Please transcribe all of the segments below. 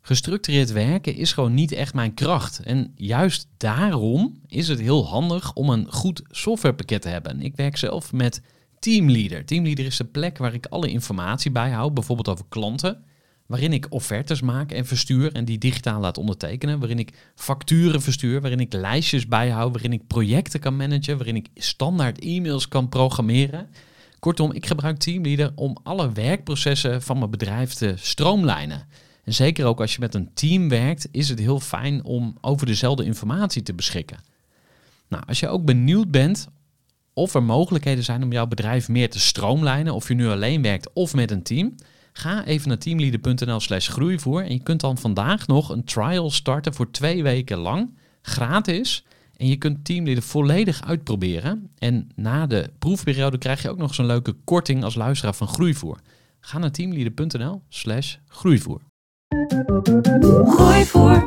Gestructureerd werken is gewoon niet echt mijn kracht. En juist daarom is het heel handig om een goed softwarepakket te hebben. Ik werk zelf met Teamleader. Teamleader is de plek waar ik alle informatie bijhoud, bijvoorbeeld over klanten, waarin ik offertes maak en verstuur en die digitaal laat ondertekenen, waarin ik facturen verstuur, waarin ik lijstjes bijhoud, waarin ik projecten kan managen, waarin ik standaard e-mails kan programmeren. Kortom, ik gebruik Teamleader om alle werkprocessen van mijn bedrijf te stroomlijnen. En zeker ook als je met een team werkt, is het heel fijn om over dezelfde informatie te beschikken. Nou, als je ook benieuwd bent of er mogelijkheden zijn om jouw bedrijf meer te stroomlijnen, of je nu alleen werkt of met een team, ga even naar teamleader.nl/groeivoer en je kunt dan vandaag nog een trial starten voor 2 weken lang, gratis. En je kunt Teamleader volledig uitproberen. En na de proefperiode krijg je ook nog zo'n leuke korting als luisteraar van Groeivoer. Ga naar teamleader.nl/groeivoer. Groeivoer.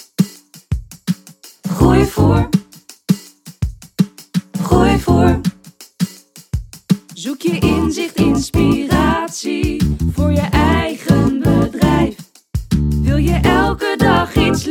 Groeivoer. Groeivoer. Zoek je inzicht, inspiratie voor je eigen bedrijf. Wil je elke dag iets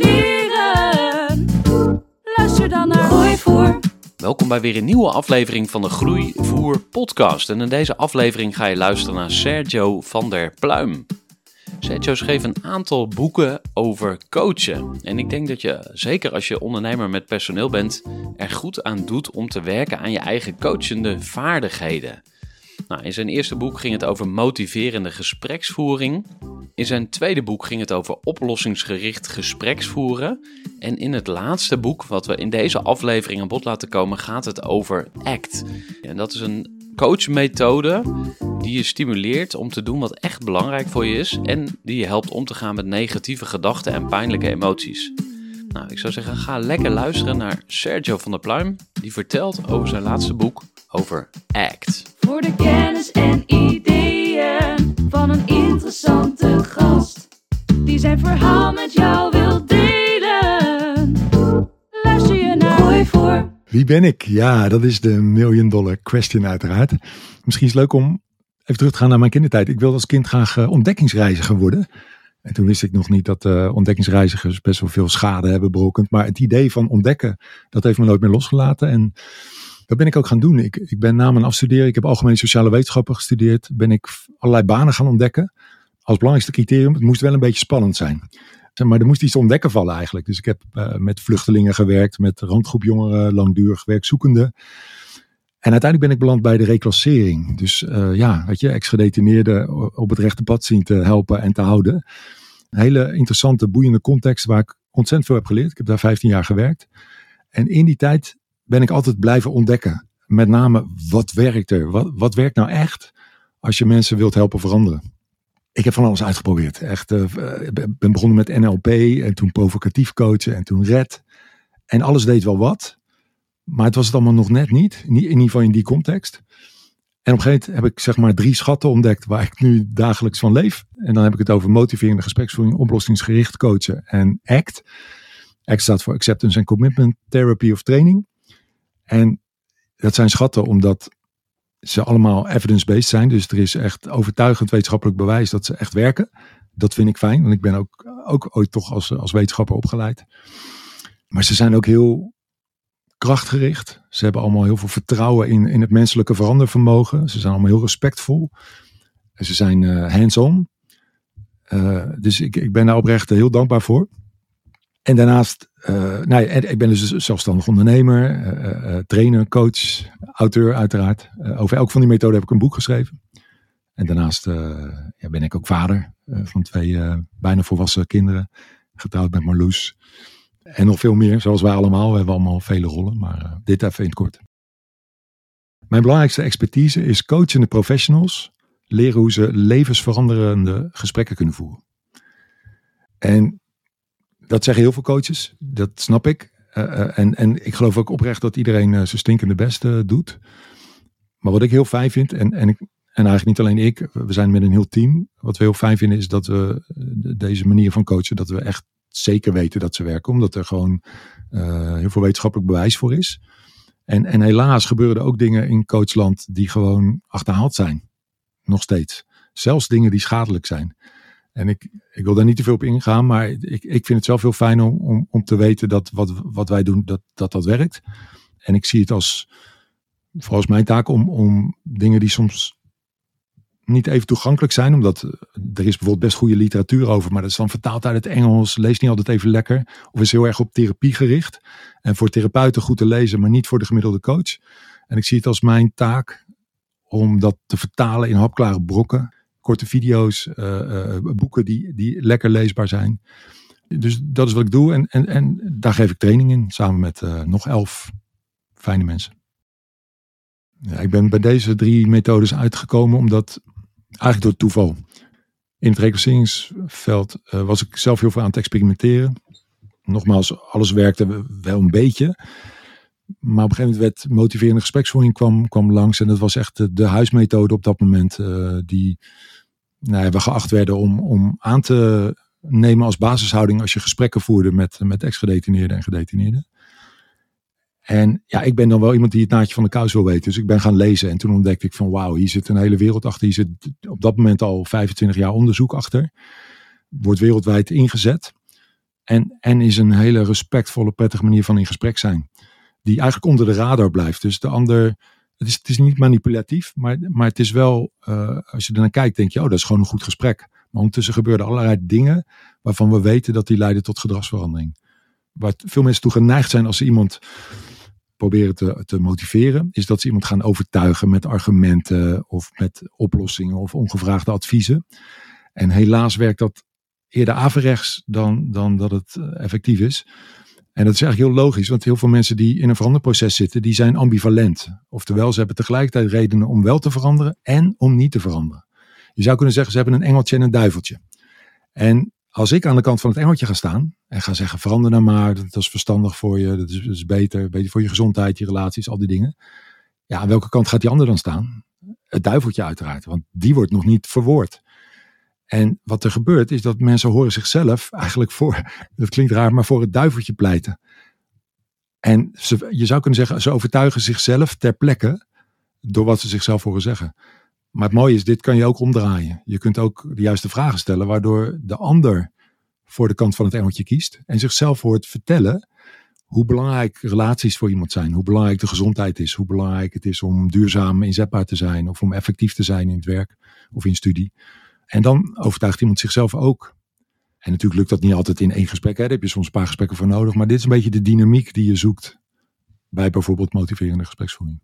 leren? Luister dan naar Groeivoer. Welkom bij weer een nieuwe aflevering van de Groeivoer podcast. En in deze aflevering ga je luisteren naar Sergio van der Pluijm. Sergio schreef een aantal boeken over coachen. En ik denk dat je, zeker als je ondernemer met personeel bent, er goed aan doet om te werken aan je eigen coachende vaardigheden. Nou, in zijn eerste boek ging het over motiverende gespreksvoering. In zijn tweede boek ging het over oplossingsgericht gespreksvoeren. En in het laatste boek, wat we in deze aflevering aan bod laten komen, gaat het over ACT. En dat is een coachmethode die je stimuleert om te doen wat echt belangrijk voor je is en die je helpt om te gaan met negatieve gedachten en pijnlijke emoties. Nou, ik zou zeggen, ga lekker luisteren naar Sergio van der Pluijm, die vertelt over zijn laatste boek over ACT. Voor de kennis en ideeën van een interessante gast, die zijn verhaal met jou wil delen. Luister je naar Groeivoer. Wie ben ik? Ja, dat is de $1 million question uiteraard. Misschien is het leuk om even terug te gaan naar mijn kindertijd. Ik wilde als kind graag ontdekkingsreiziger worden. En toen wist ik nog niet dat ontdekkingsreizigers best wel veel schade hebben berokkend. Maar het idee van ontdekken, dat heeft me nooit meer losgelaten. En dat ben ik ook gaan doen. Ik ben na mijn afstuderen, ik heb algemene sociale wetenschappen gestudeerd, ben ik allerlei banen gaan ontdekken. Als belangrijkste criterium, het moest wel een beetje spannend zijn. Maar er moest iets te ontdekken vallen eigenlijk. Dus ik heb met vluchtelingen gewerkt, met randgroep jongeren, langdurig werkzoekenden. En uiteindelijk ben ik beland bij de reclassering. Dus ex-gedetineerden op het rechte pad zien te helpen en te houden. Een hele interessante, boeiende context waar ik ontzettend veel heb geleerd. Ik heb daar 15 jaar gewerkt. En in die tijd ben ik altijd blijven ontdekken. Met name, wat werkt er? Wat werkt nou echt als je mensen wilt helpen veranderen? Ik heb van alles uitgeprobeerd. Echt, ben begonnen met NLP en toen provocatief coachen en toen RED. En alles deed wel wat. Maar het was het allemaal nog net niet. In ieder geval in die context. En op een gegeven moment heb ik zeg maar 3 schatten ontdekt waar ik nu dagelijks van leef. En dan heb ik het over motiverende gespreksvoering, oplossingsgericht coachen en ACT. ACT staat voor Acceptance and Commitment Therapy of Training. En dat zijn schatten omdat ze allemaal evidence-based zijn. Dus er is echt overtuigend wetenschappelijk bewijs dat ze echt werken. Dat vind ik fijn, want ik ben ook ooit toch als wetenschapper opgeleid. Maar ze zijn ook heel krachtgericht. Ze hebben allemaal heel veel vertrouwen in het menselijke verandervermogen. Ze zijn allemaal heel respectvol. En ze zijn hands-on. Dus ik ben daar oprecht heel dankbaar voor. En daarnaast, ik ben dus zelfstandig ondernemer, trainer, coach, auteur uiteraard. Over elk van die methoden heb ik een boek geschreven. En daarnaast ben ik ook vader van 2 bijna volwassen kinderen. Getrouwd met Marloes. En nog veel meer, zoals wij allemaal. We hebben allemaal vele rollen, maar dit even in het kort. Mijn belangrijkste expertise is coachende professionals leren hoe ze levensveranderende gesprekken kunnen voeren. En dat zeggen heel veel coaches, dat snap ik. En ik geloof ook oprecht dat iedereen zijn stinkende best doet. Maar wat ik heel fijn vind, en eigenlijk niet alleen ik, we zijn met een heel team. Wat we heel fijn vinden is dat we deze manier van coachen, dat we echt zeker weten dat ze werken. Omdat er gewoon heel veel wetenschappelijk bewijs voor is. En helaas gebeuren er ook dingen in coachland die gewoon achterhaald zijn. Nog steeds. Zelfs dingen die schadelijk zijn. En ik wil daar niet te veel op ingaan, maar ik vind het zelf heel fijn om te weten dat wat wij doen, dat werkt. En ik zie het vooral als mijn taak om dingen die soms niet even toegankelijk zijn, omdat er is bijvoorbeeld best goede literatuur over, maar dat is dan vertaald uit het Engels, leest niet altijd even lekker, of is heel erg op therapie gericht. En voor therapeuten goed te lezen, maar niet voor de gemiddelde coach. En ik zie het als mijn taak om dat te vertalen in hapklare brokken, korte video's, boeken die lekker leesbaar zijn. Dus dat is wat ik doe en daar geef ik training in, samen met nog 11 fijne mensen. Ja, ik ben bij deze 3 methodes uitgekomen omdat, eigenlijk door toeval. In het reclasseringsveld was ik zelf heel veel aan het experimenteren. Nogmaals, alles werkte wel een beetje. Maar op een gegeven moment werd motiverende gespreksvoering kwam langs. En dat was echt de huismethode op dat moment. Die we geacht werden om aan te nemen als basishouding als je gesprekken voerde met ex-gedetineerden en gedetineerden. En ja, ik ben dan wel iemand die het naadje van de kous wil weten. Dus ik ben gaan lezen en toen ontdekte ik van wauw, hier zit een hele wereld achter. Hier zit op dat moment al 25 jaar onderzoek achter. Wordt wereldwijd ingezet. En is een hele respectvolle, prettige manier van in gesprek zijn. Die eigenlijk onder de radar blijft. Dus de ander, het is niet manipulatief, maar het is wel, als je ernaar kijkt, denk je, dat is gewoon een goed gesprek. Maar ondertussen gebeuren allerlei dingen waarvan we weten dat die leiden tot gedragsverandering. Waar veel mensen toe geneigd zijn als ze iemand proberen te motiveren, is dat ze iemand gaan overtuigen met argumenten of met oplossingen of ongevraagde adviezen. En helaas werkt dat eerder averechts dan dat het effectief is. En dat is eigenlijk heel logisch, want heel veel mensen die in een veranderproces zitten, die zijn ambivalent. Oftewel, ze hebben tegelijkertijd redenen om wel te veranderen en om niet te veranderen. Je zou kunnen zeggen, ze hebben een engeltje en een duiveltje. En als ik aan de kant van het engeltje ga staan en ga zeggen, verander nou maar, dat is verstandig voor je, dat is beter voor je gezondheid, je relaties, al die dingen. Ja, aan welke kant gaat die ander dan staan? Het duiveltje uiteraard, want die wordt nog niet verwoord. En wat er gebeurt is dat mensen horen zichzelf eigenlijk dat klinkt raar, maar voor het duiveltje pleiten. En je zou kunnen zeggen, ze overtuigen zichzelf ter plekke door wat ze zichzelf horen zeggen. Maar het mooie is, dit kan je ook omdraaien. Je kunt ook de juiste vragen stellen, waardoor de ander voor de kant van het engeltje kiest. En zichzelf hoort vertellen hoe belangrijk relaties voor iemand zijn. Hoe belangrijk de gezondheid is. Hoe belangrijk het is om duurzaam inzetbaar te zijn. Of om effectief te zijn in het werk of in studie. En dan overtuigt iemand zichzelf ook. En natuurlijk lukt dat niet altijd in één gesprek. Daar heb je soms een paar gesprekken voor nodig. Maar dit is een beetje de dynamiek die je zoekt bij bijvoorbeeld motiverende gespreksvoering.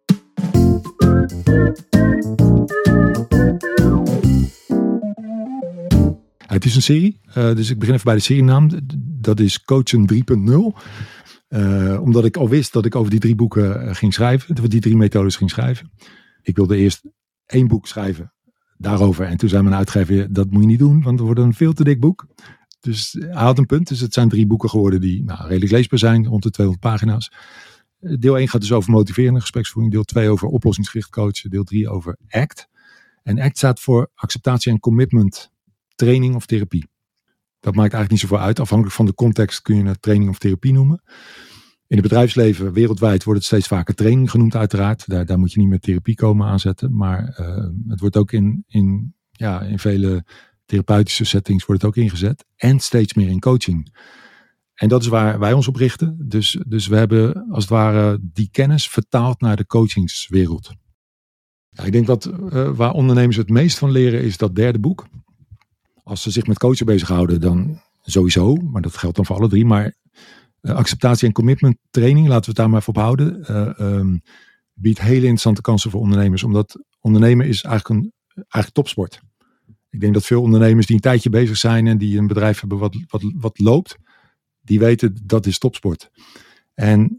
Het is een serie, dus ik begin even bij de serienaam. Dat is Coachen 3.0. Omdat ik al wist dat ik over die 3 boeken ging schrijven. Die 3 methodes ging schrijven. Ik wilde eerst 1 boek schrijven daarover. En toen zei mijn uitgever, dat moet je niet doen, want het wordt een veel te dik boek. Dus hij had een punt. Dus het zijn 3 boeken geworden die redelijk leesbaar zijn, rond de 200 pagina's. Deel 1 gaat dus over motiverende gespreksvoering. Deel 2 over oplossingsgericht coachen. Deel 3 over ACT. En ACT staat voor acceptatie en commitment training of therapie. Dat maakt eigenlijk niet zoveel uit. Afhankelijk van de context kun je het training of therapie noemen. In het bedrijfsleven wereldwijd wordt het steeds vaker training genoemd uiteraard. Daar moet je niet met therapie komen aanzetten. Maar het wordt ook in vele therapeutische settings wordt het ook ingezet. En steeds meer in coaching. En dat is waar wij ons op richten. Dus we hebben als het ware die kennis vertaald naar de coachingswereld. Ja, ik denk dat waar ondernemers het meest van leren is dat 3e boek. Als ze zich met coachen bezighouden, dan sowieso. Maar dat geldt dan voor alle 3. Maar acceptatie en commitment training, laten we het daar maar voor houden. Biedt hele interessante kansen voor ondernemers. Omdat ondernemen is eigenlijk topsport. Ik denk dat veel ondernemers die een tijdje bezig zijn en die een bedrijf hebben wat loopt, die weten dat is topsport. En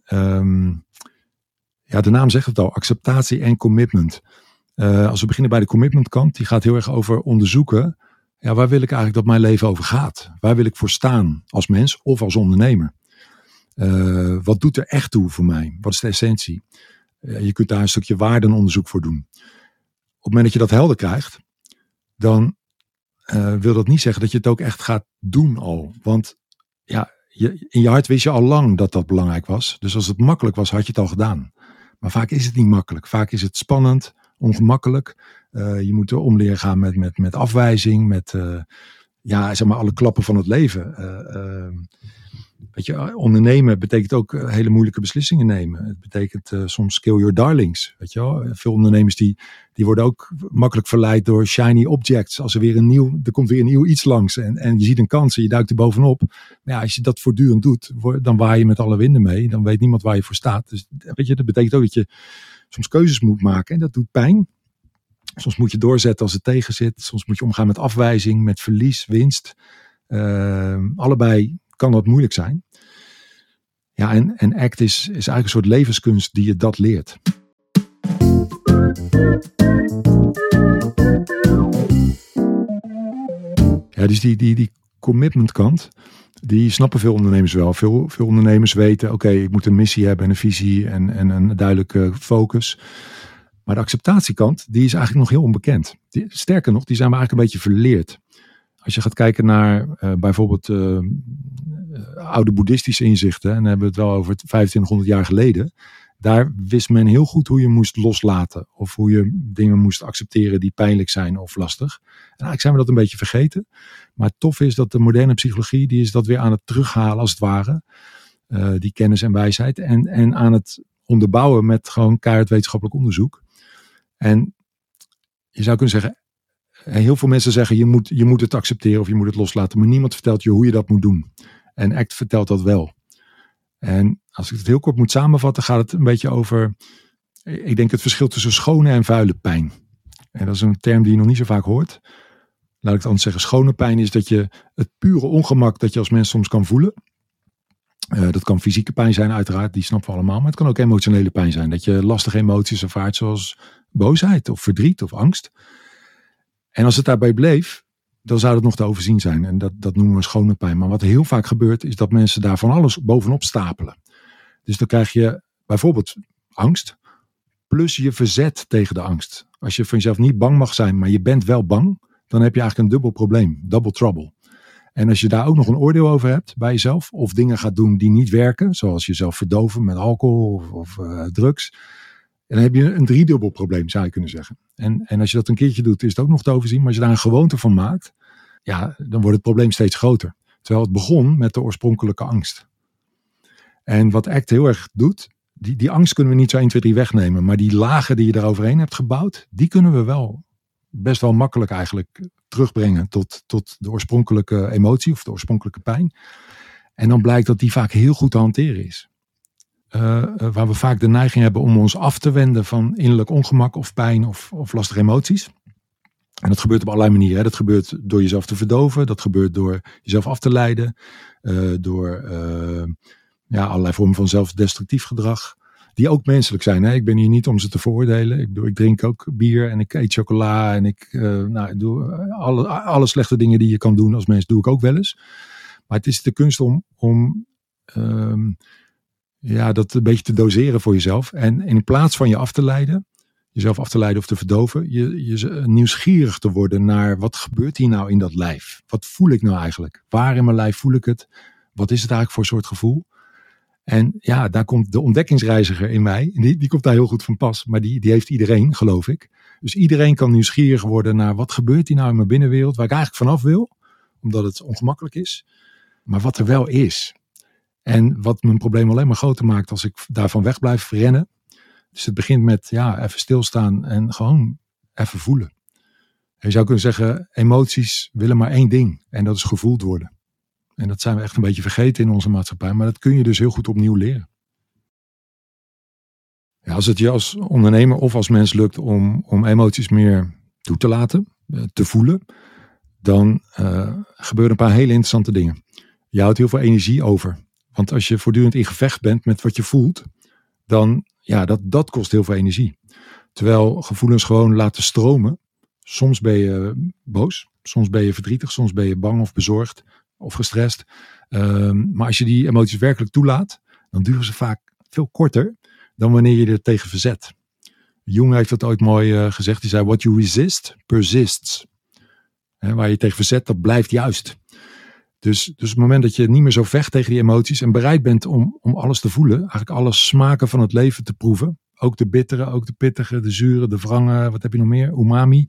de naam zegt het al, acceptatie en commitment. Als we beginnen bij de commitment kant, die gaat heel erg over onderzoeken. Ja, waar wil ik eigenlijk dat mijn leven over gaat? Waar wil ik voor staan als mens of als ondernemer? Wat doet er echt toe voor mij? Wat is de essentie? Je kunt daar een stukje waardenonderzoek voor doen. Op het moment dat je dat helder krijgt, dan wil dat niet zeggen dat je het ook echt gaat doen al. Want ja, in je hart wist je al lang dat dat belangrijk was. Dus als het makkelijk was, had je het al gedaan. Maar vaak is het niet makkelijk. Vaak is het spannend, ongemakkelijk. Je moet om leren gaan met afwijzing, met zeg maar alle klappen van het leven. Weet je, ondernemen betekent ook hele moeilijke beslissingen nemen. Het betekent soms kill your darlings. Weet je wel? Veel ondernemers die worden ook makkelijk verleid door shiny objects. Als er komt weer een nieuw iets langs en je ziet een kans en je duikt er bovenop. Maar ja, als je dat voortdurend doet, dan waai je met alle winden mee. Dan weet niemand waar je voor staat. Dus weet je, dat betekent ook dat je soms keuzes moet maken en dat doet pijn. Soms moet je doorzetten als het tegen zit. Soms moet je omgaan met afwijzing, met verlies, winst. Allebei kan dat moeilijk zijn. Ja, en ACT is eigenlijk een soort levenskunst die je dat leert. Ja, dus die commitment kant, die snappen veel ondernemers wel. Veel ondernemers weten, oké, ik moet een missie hebben en een visie en een duidelijke focus. Maar de acceptatiekant, die is eigenlijk nog heel onbekend. Sterker nog, die zijn we eigenlijk een beetje verleerd. Als je gaat kijken naar bijvoorbeeld oude boeddhistische inzichten, en dan hebben we het wel over 2500 jaar geleden. Daar wist men heel goed hoe je moest loslaten. Of hoe je dingen moest accepteren die pijnlijk zijn of lastig. En eigenlijk zijn we dat een beetje vergeten. Maar het tof is dat de moderne psychologie, die is dat weer aan het terughalen als het ware. Die kennis en wijsheid. En aan het onderbouwen met gewoon keihard wetenschappelijk onderzoek. En je zou kunnen zeggen, heel veel mensen zeggen je moet het accepteren of je moet het loslaten. Maar niemand vertelt je hoe je dat moet doen. En ACT vertelt dat wel. En als ik het heel kort moet samenvatten, gaat het een beetje over, ik denk het verschil tussen schone en vuile pijn. En dat is een term die je nog niet zo vaak hoort. Laat ik het anders zeggen. Schone pijn is dat je het pure ongemak dat je als mens soms kan voelen. Dat kan fysieke pijn zijn uiteraard, die snappen we allemaal. Maar het kan ook emotionele pijn zijn. Dat je lastige emoties ervaart zoals boosheid of verdriet of angst. En als het daarbij bleef, dan zou het nog te overzien zijn. En dat noemen we schone pijn. Maar wat heel vaak gebeurt, is dat mensen daar van alles bovenop stapelen. Dus dan krijg je bijvoorbeeld angst, plus je verzet tegen de angst. Als je van jezelf niet bang mag zijn, maar je bent wel bang, dan heb je eigenlijk een dubbel probleem, double trouble. En als je daar ook nog een oordeel over hebt bij jezelf, of dingen gaat doen die niet werken, zoals jezelf verdoven met alcohol of drugs, dan heb je een driedubbel probleem, zou je kunnen zeggen. En als je dat een keertje doet, is het ook nog te overzien. Maar als je daar een gewoonte van maakt, ja, dan wordt het probleem steeds groter. Terwijl het begon met de oorspronkelijke angst. En wat ACT heel erg doet, die angst kunnen we niet zo 1, 2, 3 wegnemen. Maar die lagen die je daaroverheen hebt gebouwd, die kunnen we wel best wel makkelijk eigenlijk terugbrengen tot de oorspronkelijke emotie of de oorspronkelijke pijn. En dan blijkt dat die vaak heel goed te hanteren is. Waar we vaak de neiging hebben om ons af te wenden van innerlijk ongemak of pijn of lastige emoties. En dat gebeurt op allerlei manieren. Hè. Dat gebeurt door jezelf te verdoven. Dat gebeurt door jezelf af te leiden. Door allerlei vormen van zelfdestructief gedrag. Die ook menselijk zijn. Hè. Ik ben hier niet om ze te veroordelen. Ik drink ook bier en ik eet chocola. En ik doe alle slechte dingen die je kan doen als mens doe ik ook wel eens. Maar het is de kunst om dat een beetje te doseren voor jezelf. En in plaats van jezelf af te leiden of te verdoven, je nieuwsgierig te worden naar wat gebeurt hier nou in dat lijf? Wat voel ik nou eigenlijk? Waar in mijn lijf voel ik het? Wat is het eigenlijk voor soort gevoel? En ja, daar komt de ontdekkingsreiziger in mij. Die komt daar heel goed van pas. Maar die heeft iedereen, geloof ik. Dus iedereen kan nieuwsgierig worden naar wat gebeurt hier nou in mijn binnenwereld, waar ik eigenlijk vanaf wil, omdat het ongemakkelijk is. Maar wat er wel is. En wat mijn probleem alleen maar groter maakt als ik daarvan weg blijf rennen. Dus het begint met even stilstaan en gewoon even voelen. En je zou kunnen zeggen, emoties willen maar 1 ding. En dat is gevoeld worden. En dat zijn we echt een beetje vergeten in onze maatschappij. Maar dat kun je dus heel goed opnieuw leren. Ja, als het je als ondernemer of als mens lukt om emoties meer toe te laten, te voelen, dan gebeuren een paar hele interessante dingen. Je houdt heel veel energie over. Want als je voortdurend in gevecht bent met wat je voelt, dan dat kost heel veel energie. Terwijl gevoelens gewoon laten stromen. Soms ben je boos, soms ben je verdrietig, soms ben je bang of bezorgd of gestrest. Maar als je die emoties werkelijk toelaat, dan duren ze vaak veel korter dan wanneer je er tegen verzet. Jung heeft dat ooit mooi gezegd. Hij zei, what you resist, persists. Waar je tegen verzet, dat blijft juist. Dus op het moment dat je niet meer zo vecht tegen die emoties en bereid bent om alles te voelen, eigenlijk alle smaken van het leven te proeven, ook de bittere, ook de pittige, de zure, de wrange, wat heb je nog meer? Umami.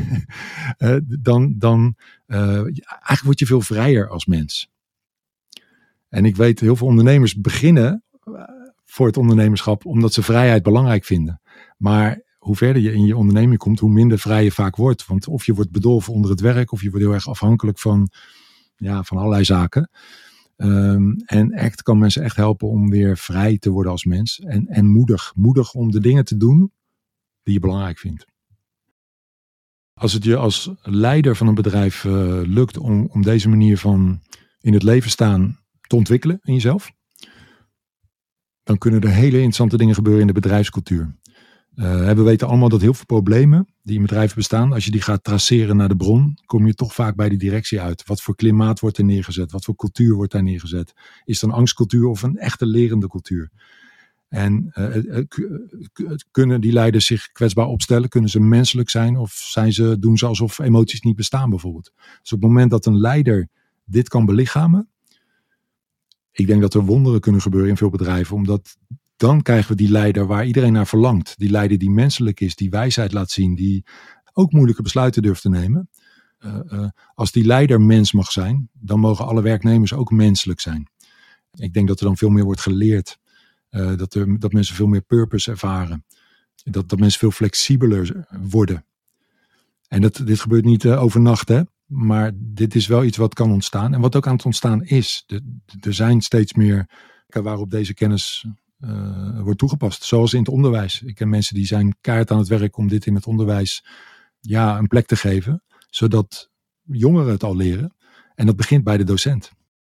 Eigenlijk word je veel vrijer als mens. En ik weet, heel veel ondernemers beginnen voor het ondernemerschap omdat ze vrijheid belangrijk vinden. Maar hoe verder je in je onderneming komt, hoe minder vrij je vaak wordt. Want of je wordt bedolven onder het werk, of je wordt heel erg afhankelijk van allerlei zaken. En ACT kan mensen echt helpen om weer vrij te worden als mens. En moedig. Moedig om de dingen te doen die je belangrijk vindt. Als het je als leider van een bedrijf lukt om deze manier van in het leven staan te ontwikkelen in jezelf, dan kunnen er hele interessante dingen gebeuren in de bedrijfscultuur. We weten allemaal dat heel veel problemen die in bedrijven bestaan, als je die gaat traceren naar de bron, kom je toch vaak bij die directie uit. Wat voor klimaat wordt er neergezet? Wat voor cultuur wordt daar neergezet? Is het een angstcultuur of een echte lerende cultuur? En kunnen die leiders zich kwetsbaar opstellen? Kunnen ze menselijk zijn? Of doen ze alsof emoties niet bestaan bijvoorbeeld? Dus op het moment dat een leider dit kan belichamen, ik denk dat er wonderen kunnen gebeuren in veel bedrijven, omdat dan krijgen we die leider waar iedereen naar verlangt. Die leider die menselijk is, die wijsheid laat zien, die ook moeilijke besluiten durft te nemen. Als die leider mens mag zijn, dan mogen alle werknemers ook menselijk zijn. Ik denk dat er dan veel meer wordt geleerd. Dat mensen veel meer purpose ervaren. Dat mensen veel flexibeler worden. En dit gebeurt niet overnacht, hè? Maar dit is wel iets wat kan ontstaan. En wat ook aan het ontstaan is. Er zijn steeds meer waarop deze kennis wordt toegepast. Zoals in het onderwijs. Ik ken mensen die zijn keihard aan het werk om dit in het onderwijs een plek te geven. Zodat jongeren het al leren. En dat begint bij de docent.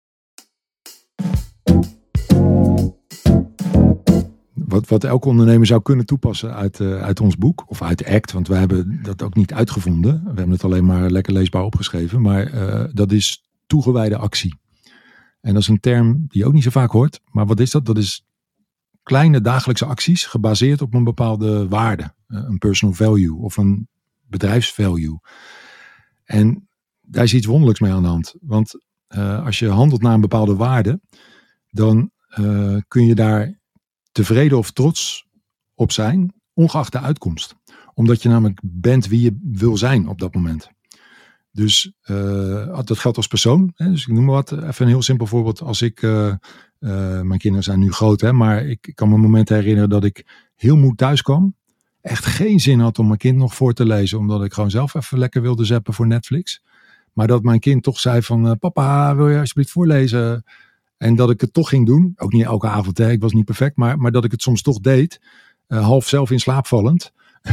Wat elke ondernemer zou kunnen toepassen uit ons boek. Of uit ACT. Want wij hebben dat ook niet uitgevonden. We hebben het alleen maar lekker leesbaar opgeschreven. Maar dat is toegewijde actie. En dat is een term die je ook niet zo vaak hoort. Maar wat is dat? Dat is kleine dagelijkse acties gebaseerd op een bepaalde waarde. Een personal value of een bedrijfsvalue. En daar is iets wonderlijks mee aan de hand. Want als je handelt naar een bepaalde waarde, dan kun je daar tevreden of trots op zijn, ongeacht de uitkomst. Omdat je namelijk bent wie je wil zijn op dat moment. Dus dat geldt als persoon. Hè? Dus ik noem maar wat. Even een heel simpel voorbeeld. Als ik, mijn kinderen zijn nu groot, hè, maar ik kan me momenten herinneren dat ik heel moe thuis kwam. Echt geen zin had om mijn kind nog voor te lezen, omdat ik gewoon zelf even lekker wilde zappen voor Netflix. Maar dat mijn kind toch zei van, papa, wil je alsjeblieft voorlezen? En dat ik het toch ging doen. Ook niet elke avond, hè, ik was niet perfect, maar dat ik het soms toch deed. Half zelf in slaap vallend.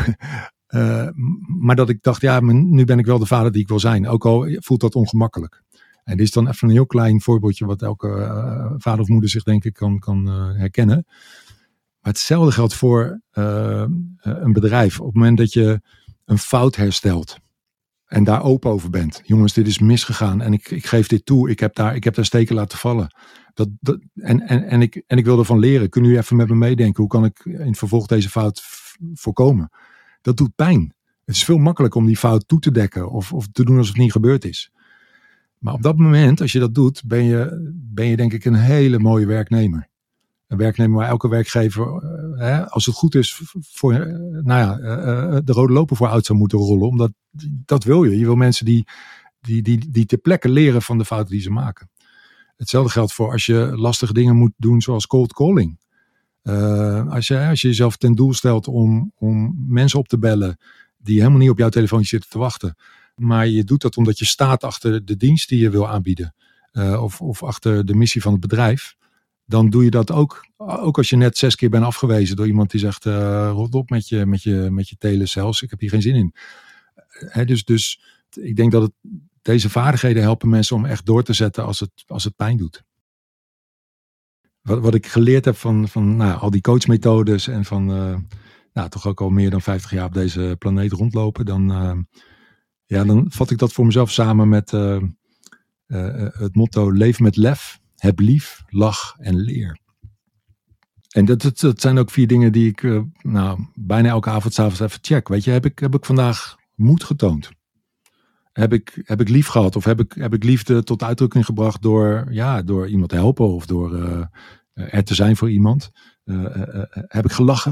Maar dat ik dacht, nu ben ik wel de vader die ik wil zijn. Ook al voelt dat ongemakkelijk. En dit is dan even een heel klein voorbeeldje wat elke vader of moeder zich denk ik kan herkennen. Maar hetzelfde geldt voor een bedrijf. Op het moment dat je een fout herstelt en daar open over bent. Jongens, dit is misgegaan en ik geef dit toe. Ik heb daar steken laten vallen. En ik wil ervan leren. Kunnen jullie even met me meedenken? Hoe kan ik in het vervolg deze fout voorkomen? Dat doet pijn. Het is veel makkelijker om die fout toe te dekken of te doen alsof het niet gebeurd is. Maar op dat moment, als je dat doet, ben je denk ik een hele mooie werknemer. Een werknemer waar elke werkgever, als het goed is, voor de rode loper voor uit zou moeten rollen. Omdat dat wil je. Je wil mensen die ter plekke leren van de fouten die ze maken. Hetzelfde geldt voor als je lastige dingen moet doen zoals cold calling. Als je jezelf ten doel stelt om mensen op te bellen die helemaal niet op jouw telefoontje zitten te wachten. Maar je doet dat omdat je staat achter de dienst die je wil aanbieden. Of achter de missie van het bedrijf. Dan doe je dat ook als je net 6 keer bent afgewezen door iemand die zegt, rot op met je telesales, ik heb hier geen zin in. Dus ik denk dat deze vaardigheden helpen mensen om echt door te zetten als het pijn doet. Wat ik geleerd heb van al die coachmethodes en van toch ook al meer dan 50 jaar op deze planeet rondlopen, dan vat ik dat voor mezelf samen met het motto leef met lef. Heb lief, lach en leer. En dat zijn ook 4 dingen die ik bijna elke avond 's avonds even check. Weet je, heb ik vandaag moed getoond? Heb ik lief gehad? Of heb ik liefde tot uitdrukking gebracht door iemand te helpen? Of door er te zijn voor iemand? Heb ik gelachen?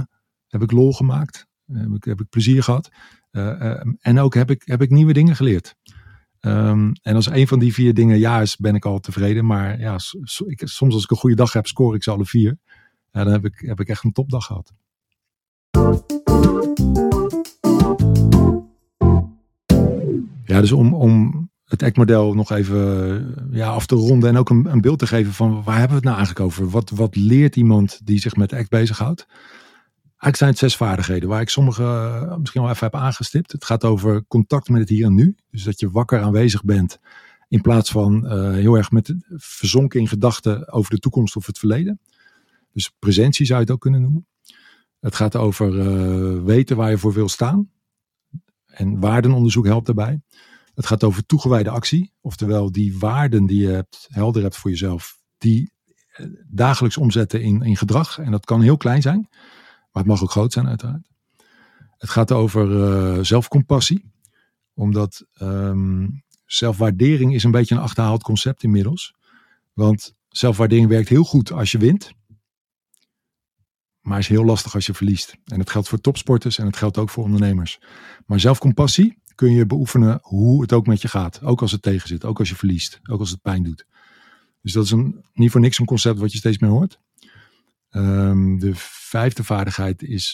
Heb ik lol gemaakt? Heb ik plezier gehad? En ook heb ik nieuwe dingen geleerd. En als een van die 4 dingen ja is, ben ik al tevreden. Maar ja, soms als ik een goede dag heb, score ik ze alle 4. Ja, dan heb ik echt een topdag gehad. Ja, dus om het ACT-model nog even af te ronden en ook een beeld te geven van waar hebben we het nou eigenlijk over? Wat leert iemand die zich met ACT bezighoudt? Eigenlijk zijn het 6 vaardigheden waar ik sommige misschien wel even heb aangestipt. Het gaat over contact met het hier en nu. Dus dat je wakker aanwezig bent in plaats van heel erg verzonken in gedachten over de toekomst of het verleden. Dus presentie zou je het ook kunnen noemen. Het gaat over weten waar je voor wil staan. En waardenonderzoek helpt daarbij. Het gaat over toegewijde actie. Oftewel die waarden die je helder hebt voor jezelf. Die dagelijks omzetten in gedrag. En dat kan heel klein zijn. Maar het mag ook groot zijn uiteraard. Het gaat over zelfcompassie. Omdat zelfwaardering is een beetje een achterhaald concept inmiddels. Want zelfwaardering werkt heel goed als je wint. Maar is heel lastig als je verliest. En dat geldt voor topsporters en het geldt ook voor ondernemers. Maar zelfcompassie kun je beoefenen hoe het ook met je gaat. Ook als het tegenzit, ook als je verliest, ook als het pijn doet. Dus dat is niet voor niks een concept wat je steeds meer hoort. De 5e vaardigheid is,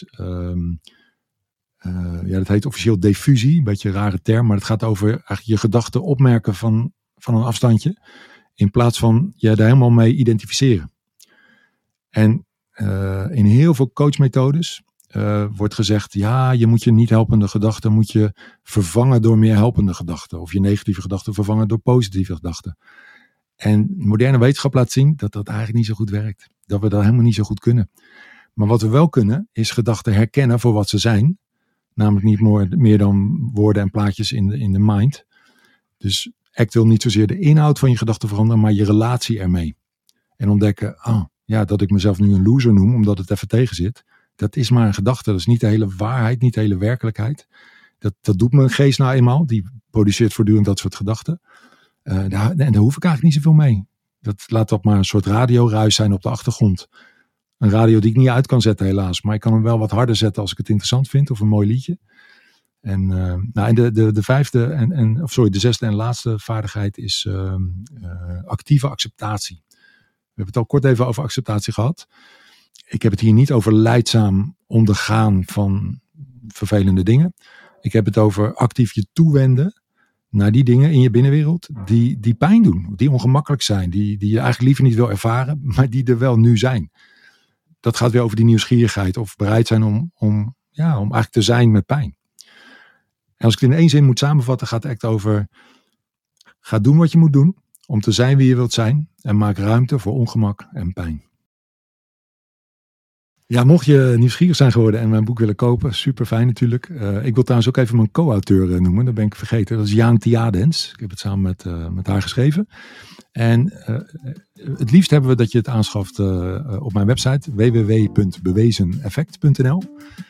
dat heet officieel diffusie. Een beetje een rare term, maar het gaat over eigenlijk je gedachten opmerken van een afstandje. In plaats van je daar helemaal mee identificeren. En in heel veel coachmethodes wordt gezegd, ja, je moet je niet helpende gedachten moet je vervangen door meer helpende gedachten. Of je negatieve gedachten vervangen door positieve gedachten. En moderne wetenschap laat zien dat dat eigenlijk niet zo goed werkt. Dat we dat helemaal niet zo goed kunnen. Maar wat we wel kunnen, is gedachten herkennen voor wat ze zijn. Namelijk niet meer dan woorden en plaatjes in de mind. Dus ACT wil niet zozeer de inhoud van je gedachten veranderen, maar je relatie ermee. En ontdekken, dat ik mezelf nu een loser noem, omdat het even tegen zit. Dat is maar een gedachte. Dat is niet de hele waarheid, niet de hele werkelijkheid. Dat doet mijn geest nou eenmaal. Die produceert voortdurend dat soort gedachten. En daar hoef ik eigenlijk niet zoveel mee. Laat dat maar een soort radioruis zijn op de achtergrond. Een radio die ik niet uit kan zetten helaas. Maar ik kan hem wel wat harder zetten als ik het interessant vind. Of een mooi liedje. En de 6e en laatste vaardigheid is actieve acceptatie. We hebben het al kort even over acceptatie gehad. Ik heb het hier niet over lijdzaam ondergaan van vervelende dingen. Ik heb het over actief je toewenden naar die dingen in je binnenwereld die pijn doen. Die ongemakkelijk zijn. Die je eigenlijk liever niet wil ervaren, maar die er wel nu zijn. Dat gaat weer over die nieuwsgierigheid of bereid zijn om eigenlijk te zijn met pijn. En als ik het in 1 zin moet samenvatten, gaat het echt over ga doen wat je moet doen om te zijn wie je wilt zijn en maak ruimte voor ongemak en pijn. Ja, mocht je nieuwsgierig zijn geworden en mijn boek willen kopen, super fijn natuurlijk. Ik wil trouwens ook even mijn co-auteur noemen, dat ben ik vergeten. Dat is Jaan Tiadens. Ik heb het samen met haar geschreven. En het liefst hebben we dat je het aanschaft op mijn website www.bewezeneffect.nl.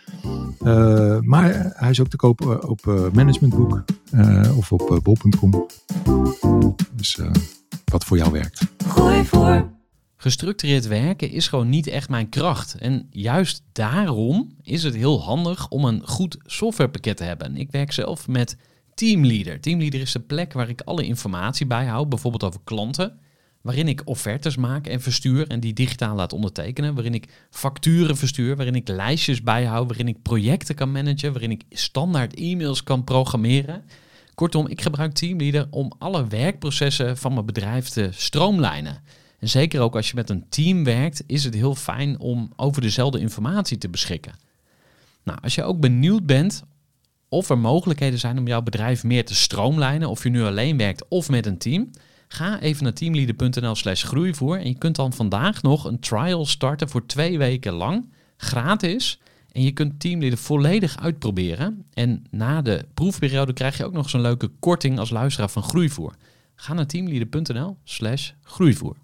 Maar hij is ook te kopen op Managementboek of op bol.com. Dus wat voor jou werkt. Gooi voor. Gestructureerd werken is gewoon niet echt mijn kracht. En juist daarom is het heel handig om een goed softwarepakket te hebben. Ik werk zelf met Teamleader. Teamleader is de plek waar ik alle informatie bijhoud, bijvoorbeeld over klanten, waarin ik offertes maak en verstuur en die digitaal laat ondertekenen, waarin ik facturen verstuur, waarin ik lijstjes bijhoud, waarin ik projecten kan managen, waarin ik standaard e-mails kan programmeren. Kortom, ik gebruik Teamleader om alle werkprocessen van mijn bedrijf te stroomlijnen. En zeker ook als je met een team werkt, is het heel fijn om over dezelfde informatie te beschikken. Nou, als je ook benieuwd bent of er mogelijkheden zijn om jouw bedrijf meer te stroomlijnen, of je nu alleen werkt of met een team, ga even naar teamleader.nl/groeivoer en je kunt dan vandaag nog een trial starten voor 2 weken lang, gratis. En je kunt Teamleader volledig uitproberen. En na de proefperiode krijg je ook nog zo'n leuke korting als luisteraar van Groeivoer. Ga naar teamleader.nl/groeivoer.